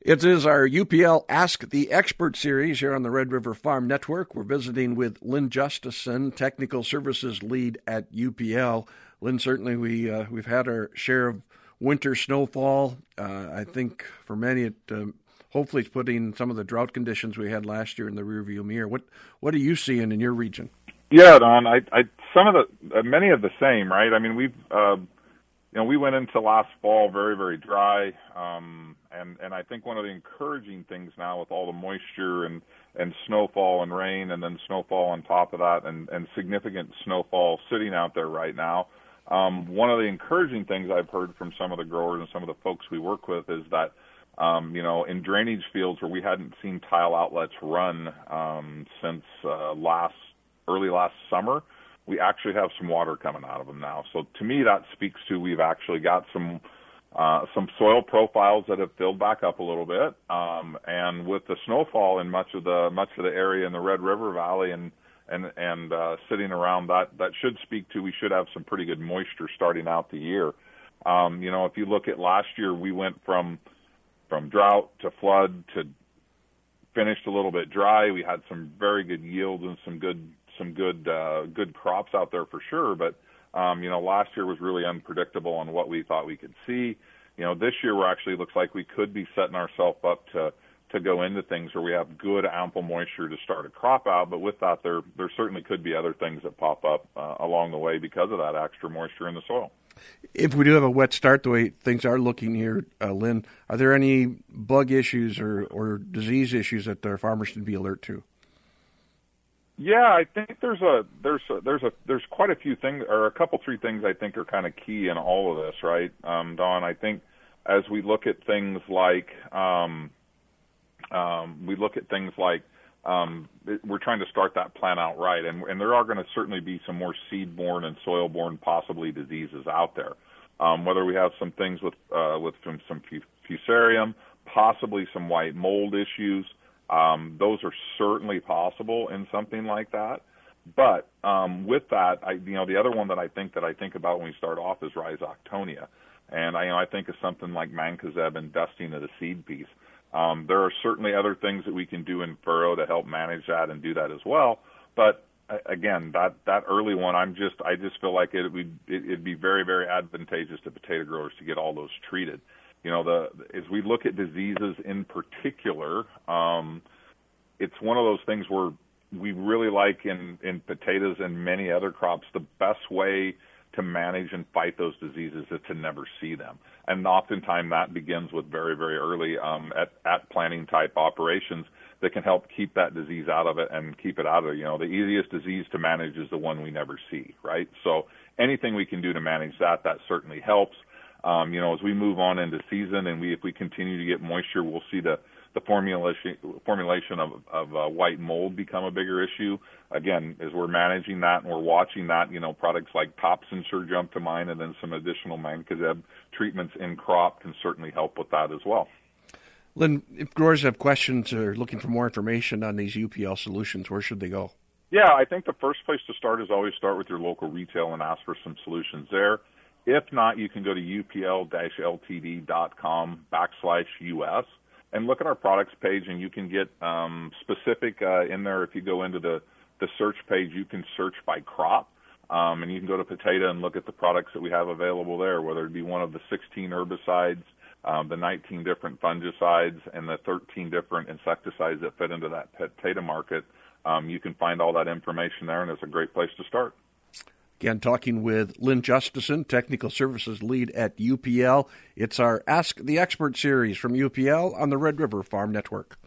It is our UPL Ask the Expert series here on the Red River Farm Network. We're visiting with Lynn Justison, Technical Services Lead at UPL. Lynn, certainly we've had our share of winter snowfall. I think for many, hopefully it's putting some of the drought conditions we had last year in the rearview mirror. What are you seeing in your region? Yeah, Don, many of the same, right? I mean, we went into last fall very, very dry, and I think one of the encouraging things now with all the moisture and snowfall and rain and then snowfall on top of that and significant snowfall sitting out there right now, one of the encouraging things I've heard from some of the growers and some of the folks we work with is that, in drainage fields where we hadn't seen tile outlets run since early last summer, we actually have some water coming out of them now. So to me, that speaks to we've actually got some soil profiles that have filled back up a little bit. And with the snowfall in much of the area in the Red River Valley and sitting around that should speak to we should have some pretty good moisture starting out the year. If you look at last year, we went from drought to flood to finished a little bit dry. We had some very good yields and some good crops out there for sure, but last year was really unpredictable on what we thought we could see. This year looks like we could be setting ourselves up to go into things where we have good ample moisture to start a crop out, but with that there certainly could be other things that pop up along the way because of that extra moisture in the soil. If we do have a wet start the way things are looking here, Lynn, are there any bug issues or disease issues that our farmers should be alert to? Yeah, I think there's quite a few things, or a couple, three things I think are kind of key in all of this, right, Don? I think as we look at things like we're trying to start that plan out right, and there are going to certainly be some more seed-borne and soil-borne possibly diseases out there. Whether we have some things with some fusarium, possibly some white mold issues. Those are certainly possible in something like that. But with that, the other one that I think about when we start off is Rhizoctonia, and I think of something like Mancozeb and dusting of the seed piece. There are certainly other things that we can do in furrow to help manage that and do that as well. But again, that early one, I just feel like it'd be very, very advantageous to potato growers to get all those treated. As we look at diseases in particular, it's one of those things where we really like in potatoes and many other crops, the best way to manage and fight those diseases is to never see them. And oftentimes that begins with very, very early at planting type operations that can help keep that disease out of it and keep it out of it. The easiest disease to manage is the one we never see, right? So anything we can do to manage that certainly helps. As we move on into season and if we continue to get moisture, we'll see the formulation of white mold become a bigger issue. Again, as we're managing that and we're watching that, products like Topsin sure jump to mind, and then some additional Mancozeb treatments in crop can certainly help with that as well. Lynn, if growers have questions or looking for more information on these UPL solutions, where should they go? Yeah, I think the first place to start is always start with your local retail and ask for some solutions there. If not, you can go to upl-ltd.com/US and look at our products page, and you can get specific in there. If you go into the search page, you can search by crop, and you can go to potato and look at the products that we have available there, whether it be one of the 16 herbicides, the 19 different fungicides, and the 13 different insecticides that fit into that potato market. You can find all that information there, and it's a great place to start. Again, talking with Lynn Justison, Technical Services Lead at UPL. It's our Ask the Expert series from UPL on the Red River Farm Network.